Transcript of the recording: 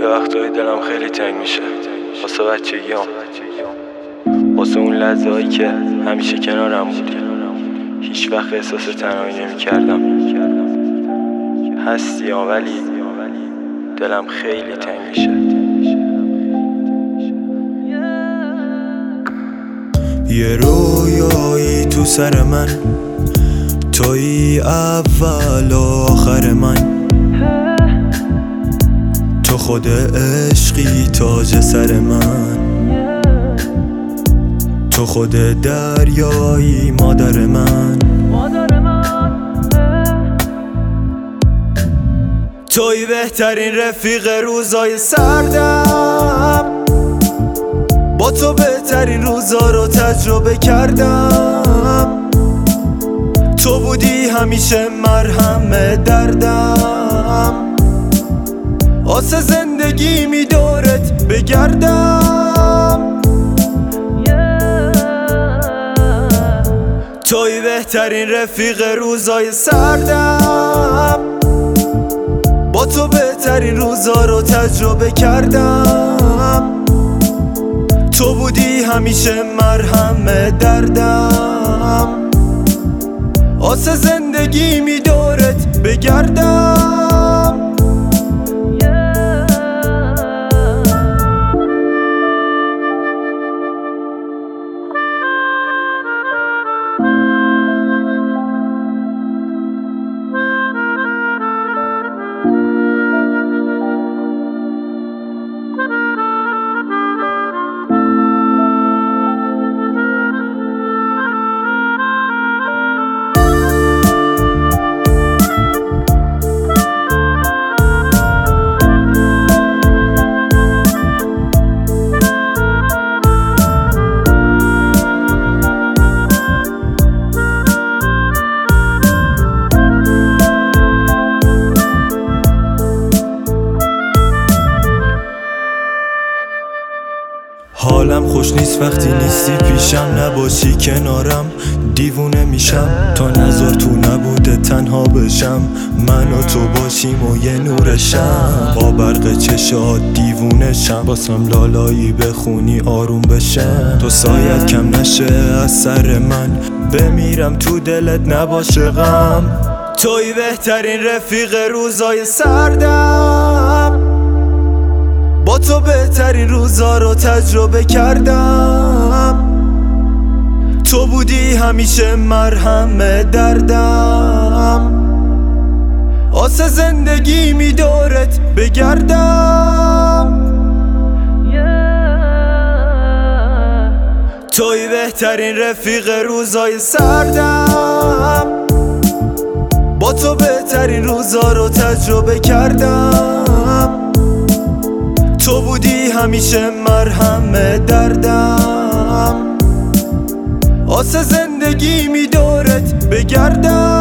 یه وقتایی دلم خیلی تنگ میشه واسه بچگیام، واسه اون لحظه‌هایی که همیشه کنارم بودی، هیچ وقت احساس تنهایی نمی‌کردم. هستی ولی دلم خیلی تنگ میشه. یه رویایی تو سر من، تویی اول و آخر من، تو خود عشقی تاج سر من، تو خود دریایی مادر من، تویی بهترین رفیق روزای سردم، با تو بهترین روزا رو تجربه کردم، تو بودی همیشه مرهم دردم، آسه زندگی می دورت بگردم، تویی بهترین رفیق روزای سردم، با تو بهترین روزا رو تجربه کردم، تو بودی همیشه مرهم دردم، آسه زندگی می دورت بگردم. حالم خوش نیست وقتی نیستی پیشم، نباشی کنارم دیوونه میشم، تا نظر تو نبوده تنها بشم، من و تو باشیم و یه نورشم، با برق چشات دیوونشم، باسم لالایی بخونی آروم بشم، تو سایت کم نشه از سر من، بمیرم تو دلت نباشه غم، تویی بهترین رفیق روزای سردم، با تو بهترین روزا رو تجربه کردم، تو بودی همیشه مرهم دردم، آسه زندگی می دورت بگردم، تویی بهترین رفیق روزای سردم، با تو بهترین روزا رو تجربه کردم، تو بودی همیشه مرهم دردم، آسه زندگی می دورت بگردم.